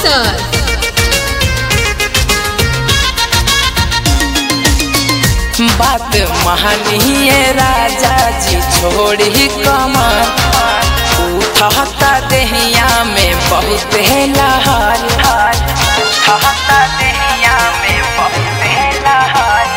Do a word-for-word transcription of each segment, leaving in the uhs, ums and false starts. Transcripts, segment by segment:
बोईसर। बात महानिए राजा जी छोड़ी कमर उठता देहिया में बहुत लहर उठता देहिया में बहुत लहर।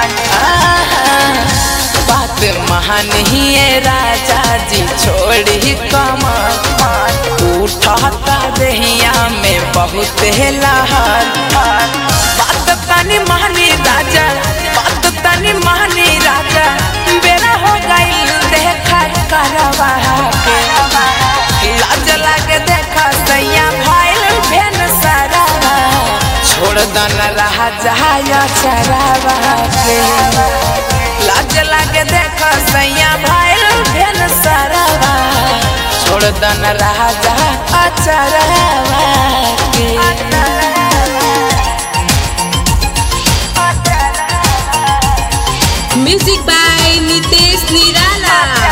बात महानिए राजा जी छोड़ी कमर उठता देहिया में बहुत लहर। बात तनी महानी राजा बात तनी महानी राजा बेरा हो गई देखा करवा के लाज लागे देखा सैया भाईल भेन सारा छोड़ दन रहा जहाया चरावा के लाज लागे देखा सैया भाईल भेन सारा छोड़ दन रहा जहा चरावा के। म्यूजिक बाय नितेश निराला।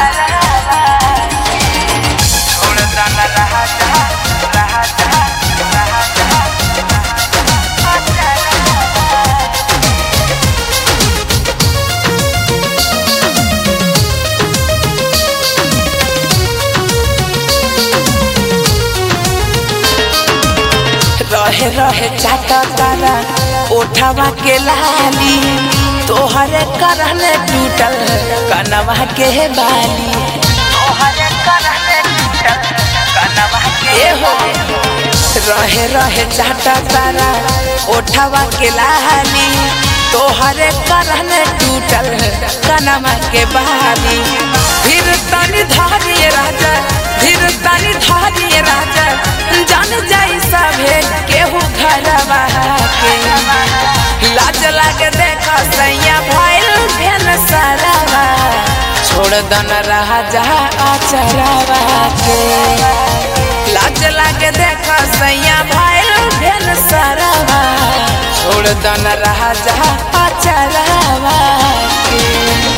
रहे रहे चाटा तारा ओठवा के लाली तोहरे करने टूटल कनवा के बाली तोहरे करने टूटल कनवा के हो। रहे रहे चाटा तारा ओठवा के लाली तोहरे करने टूटल कनवा के बाली। धीर तनी धारिए राजा धीर तनी धारिए राजा जान जाई सभे केहू घरवा के लाज लागे देखा सैया भाईल भेन सारावा छोड़ दन रहा जहा आचरावा के लाज लागे देखा सैया भाईल भेन सारावा छोड़ दन रहा जहा आचरावा के।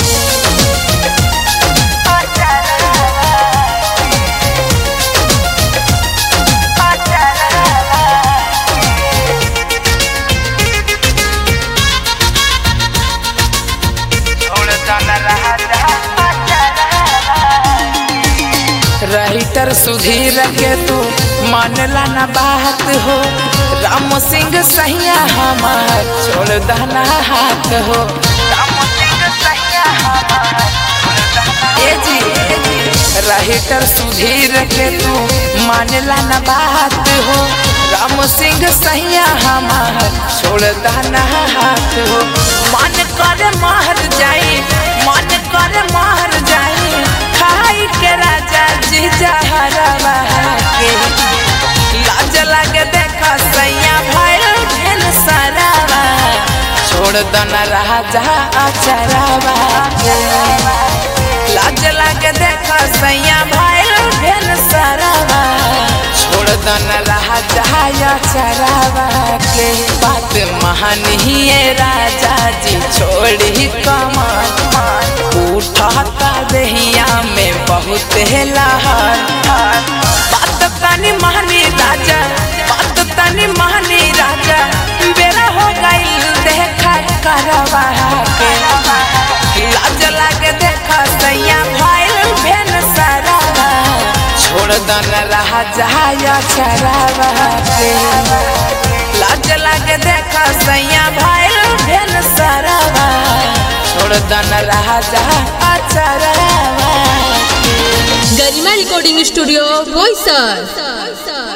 राइटर सुधीर के तू मानला ना बात हो राम सिंह सैया हमार छोड़ दना हाथ हो। राम सिंह सैया हमार ए जी राइटर सुधीर के तू मानला ना बात हो राम सिंह सैया हमार छोड़ दना हाथ हो। मन कर मार जाई मन कर मार जाई खाई के राजा जी जहरवा के लाज लागे देखा सैया भाईल भेन सारावा छोड़ दन रहा जहा आचरावा के लाज लागे देखा सैया भाईल भेन सारावा छोड़ दन रहा जहा आचरावा के। बात महानिए राजा जी छोड़ी कमर उठता देहिया में बहुत लहर। बात तनी महानी राजा बात तनी महानी राजा बेरा हो गई देखा करवा के लाज लागे देखा सैया भाईल भेन सारावा छोड़ दन रहा जहाया चरावा के लाज लागे देखा सैया भाईल भेन सारावा छोड़ दन रहा जहा चरावा। Garima recording studio Boisar.